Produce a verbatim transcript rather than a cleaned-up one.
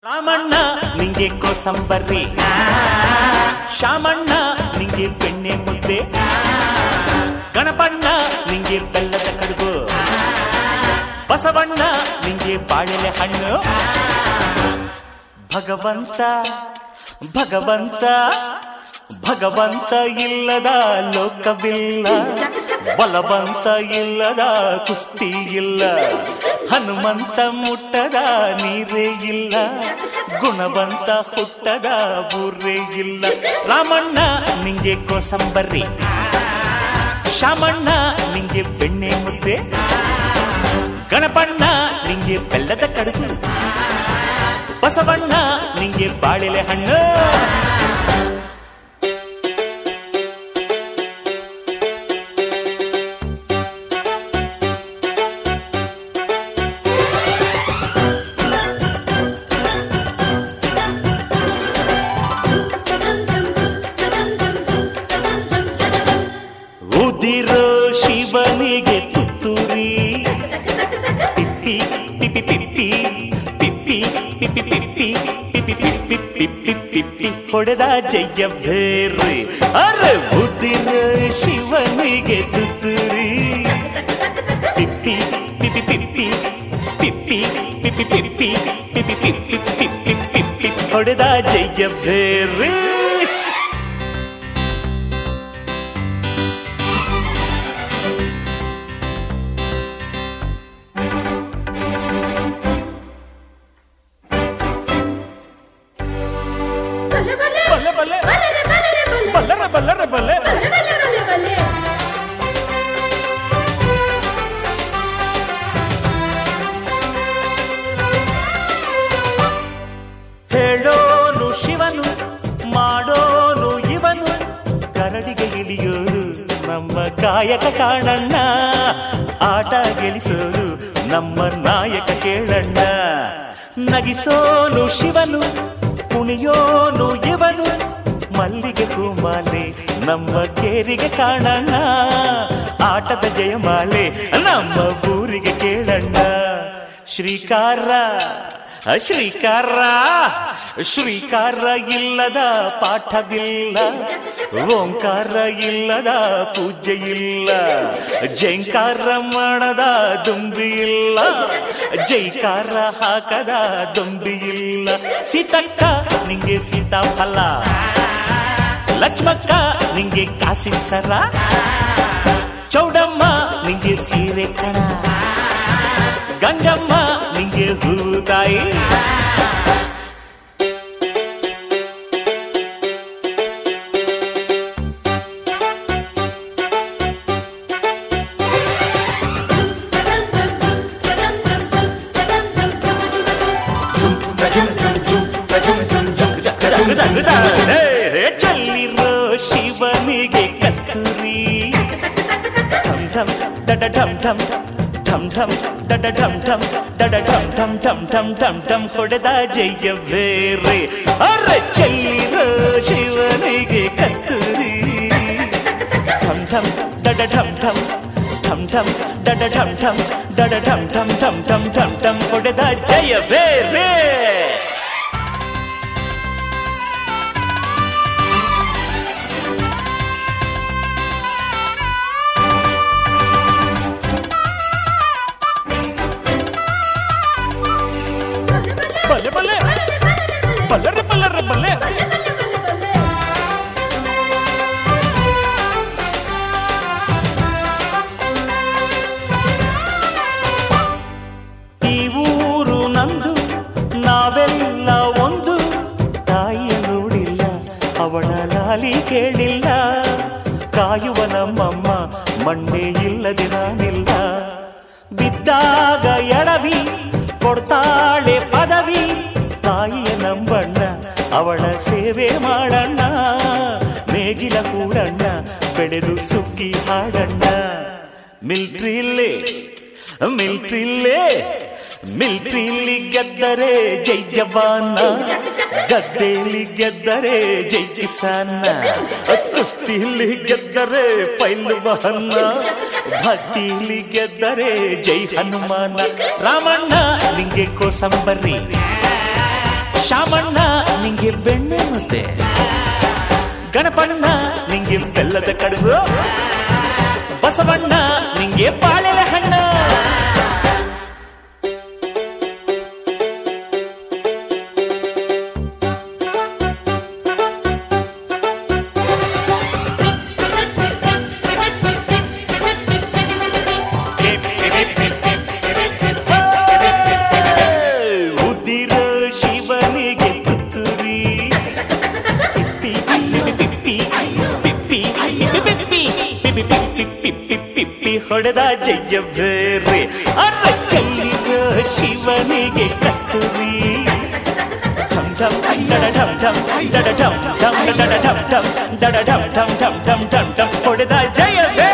ರಾಮಣ್ಣ ನಿಂಗೆ ಕೋಸಂಬರ್ರಿ, ಶಾಮಣ್ಣ ನಿಂಗೆ ಬೆಣ್ಣೆ ಮುದ್ದೆ, ಗಣಪಣ್ಣ ನಿಂಗೆ ಬೆಲ್ಲದ ಕಡುಬು, ಬಸವಣ್ಣ ನಿಂಗೆ ಬಾಳೆಲೆ ಹಣ್ಣು. ಭಗವಂತ ಭಗವಂತ ಭಗವಂತ ಇಲ್ಲದ ಲೋಕವಿಲ್ಲ, ಬಲವಂತ ಇಲ್ಲದ ಕುಸ್ತಿ ಇಲ್ಲ, ಹನುಮಂತ ಮುಟ್ಟದ ನೀರೇ ಇಲ್ಲ, ಗುಣವಂತ ಹುಟ್ಟದ ಬೂರೇ ಇಲ್ಲ. ರಾಮಣ್ಣ ನಿಂಗೆ ಕೋಸಂಬರ್ರಿ, ಶಾಮಣ್ಣ ನಿಂಗೆ ಬೆಣ್ಣೆ ಮುದ್ದೆ, ಗಣಪಣ್ಣ ನಿಂಗೆ ಬೆಲ್ಲದ ಕಡುಬು, ಬಸವಣ್ಣ ನಿಂಗೆ ಬಾಳೆಲೆ ಹಣ್ಣು. ಉದಿರೋ ಶಿವನಿಗೆ ತುತ್ತೂರಿ, ಪಿಪ್ಪಿ ಪಿಪ್ಪಿ ಪಿಪ್ಪಿ ಪಿಪ್ಪಿ ಪಿಪ್ಪಿ ಪಿಪ್ಪಿ ಪಿಪ್ಪಿ ಪಿಪ್ಪಿ ಪಿಪ್ಪಿ ಪಿಪ್ಪಿ ಹೊಡೆದ ಜಯ ಬೇರೆ. ಅರೆ ಉದಿರೋ ಶಿವನಿಗೆ ತುತ್ತೂರಿ, ಪಿಪ್ಪಿ ಪಿಪ್ಪಿ ಪಿಪ್ಪಿ ಪಿಪ್ಪಿ ಪಿಪ್ಪಿ ಪಿಪ್ಪಿ ಪಿಪ್ಪಿ ಪಿಪ್ಪಿ ಪಿಪ್ಪಿ ಪಿಪ್ಪಿ ಹೊಡೆದ ಜಯ ಬೇರೆ. ಬಲ್ಲೆ ಬಲ್ಲೆ ಬಲ್ಲರ ಬಲ್ಲರ ಬಲ್ಲೆ. ಹೇಳೋನು ಶಿವನು, ಮಾಡೋನು ಇವನು, ಕರಡಿಗೆ ಇಳಿಯೋರು ನಮ್ಮ ಕಾಯಕ ಕಾಣಣ್ಣ, ಆಟ ಗೆಲ್ಲಿಸೋರು ನಮ್ಮ ನಾಯಕ ಕೇಳಣ್ಣ. ನಗಿಸೋನು ಶಿವನು, ಕುಣಿಯೋನು ಇವನು, ಮಲ್ಲಿಗೆ ಹೂಮಾಲೆ ನಮ್ಮ ಕೇರಿಗೆ ಕಾಣಣ್ಣ, ಆಟದ ಜಯಮಾಲೆ ನಮ್ಮ ಊರಿಗೆ ಕೇಳಣ್ಣ. ಶ್ರೀಕಾರ ಶ್ರೀಕಾರ ಶ್ರೀಕಾರ ಇಲ್ಲದ ಪಾಠವಿಲ್ಲ, ಓಂಕಾರ ಇಲ್ಲದ ಪೂಜೆ ಇಲ್ಲ, ಜೈಕಾರ ಮಾಡದ ದುಂಬಿ ಇಲ್ಲ, ಜೈಕಾರ ಹಾಕದ ದುಂಬಿ ಇಲ್ಲ. ಸೀತಕ್ಕ ನಿಂಗೆ ಸೀತಾಫಲ, ಲಕ್ಷ್ಮಕ್ಕ ನಿಂಗೆ ಕಾಸಿನ ಸರ, ಚೌಡಮ್ಮ ನಿಂಗೆ ಸೀರೆ ಕಣ, ಗಂಗಮ್ಮ ನಿಂಗೆ ಹೂತಾಯಿ. ಚಲ್ಲಿರೋ ಶಿವನಿಗೆ ಕಸ್ತೂರಿ, ಢಮ್ ಢಮ್ ಡಡ ಢಮ್ ಢಮ್ ಢಮ್ ಢಮ್ ಡಡ ಢಮ್ ಢಮ್ ಡಡ ಢಮ್ ಢಮ್ ಢಮ್ ಢಮ್ ಢಮ್ ಢಮ್ ಹೊಡೆದ ಜಯ ಬೇರೆ. ಅರೆ ಚಲ್ಲಿರೋ ಶಿವನಿಗೆ ಕಸ್ತೂರಿ, ಢಮ್ ಢಮ್ ಡಡ ಢಮ್ ಢಮ್ ಢಮ್ ಢಮ್ ಡಡ ಢಮ್ ಢಮ್ ಡಡ ಢಮ್ ಢಮ್ ಢಮ್ ಢಮ್ ಢಮ್ ಢಮ್ ಹೊಡೆದ ಜಯ ಬೇರೆ. ಬಲ್ಲೆ ಬಲ್ಲೆ ಬಲ್ಲರೆ ಬಲ್ಲರೆ ಬಲ್ಲೆ. ಈ ಊರು ನಂದು, ನಾವೆಲ್ಲ ಒಂದು, ತಾಯಿಯ ನೋಡಿಲ್ಲ, ಅವಳ ಲಾಲಿ ಕೇಳಿಲ್ಲ, ಕಾಯುವ ನಮ್ಮಮ್ಮ ಮಣ್ಣೆ ಇಲ್ಲದೆ ನಾನಿಲ್ಲ. ಬಿದ್ದಾಗ ಎಡವಿ ಕೊಡ್ತಾಳೆ ಪದವಿ, ತಾಯಿಯ ನಂಬಣ್ಣ ಅವಳ ಸೇವೆ ಮಾಡಣ್ಣ, ನೇಗಿಲ ಕೂಡಣ್ಣ ಬೆಳೆದು ಸುಗ್ಗಿ ಹಾಡಣ್ಣ. ಮಿಲ್ಟ್ರಿಲ್ಲೇ ಮಿಲ್ಟ್ರಿಲ್ಲೇ ಮಿಲ್ಟ್ರಿಲಿ ಗೆದ್ದರೆ ಜೈ ಜವಾನ, ಗದ್ದೆಯಲ್ಲಿ ಗೆದ್ದರೆ ಜೈ ಕಿಸಾನ, ಕುಸ್ತಿಲಿ ಗೆದ್ದರೆ ಪೈಲ್ವಾನ, ಭಕ್ತಿಲಿ ಗೆದ್ದರೆ ಜೈ ಹನುಮಾನ. ರಾಮಣ್ಣ ನಿಂಗೆ ಕೋಸಂಬರ್ರಿ, ಶಾಮಣ್ಣ ನಿಂಗೆ ಬೆಣ್ಣೆ ಮುದ್ದೆ, ಗಣಪಣ್ಣ ನಿಂಗೆ ಬೆಲ್ಲದ ಕಡುಬು, ಬಸವಣ್ಣ ನಿಂಗೆ ಬಾಳೆಲೆ ಹಣ್ಣು. ಉದಿರೋ ಶಿವನಿಗೆ ತುತ್ತೂರಿ, ಪಿಪ್ಪಿ ಪಿಪ್ಪಿ ಪಿಪ್ಪಿ ಪಿಪ್ಪಿ ಪಿಪ್ಪಿ ಪಿಪ್ಪಿ ಪಿಪ್ಪಿ ಹೊಡೆದ ಜಯ ಬೇರೆ. ಅರ ಚೆಲ್ಲಿರೋ ಶಿವನಿಗೆ ಕಸ್ತೂರಿ, ಢಮ್ ಢಮ್ ಡಡ ಢಮ್ ಢಮ್ ಡಡ ಢಮ್ ಢಮ್ ಡಡ ಢಮ್ ಢಮ್ ಡಡ ಢಮ್ ಢಮ್ ಢಮ್ ಢಮ್ ಢಮ್ ಢಮ್ ಹೊಡೆದ ಜಯ ಬೇರೆ.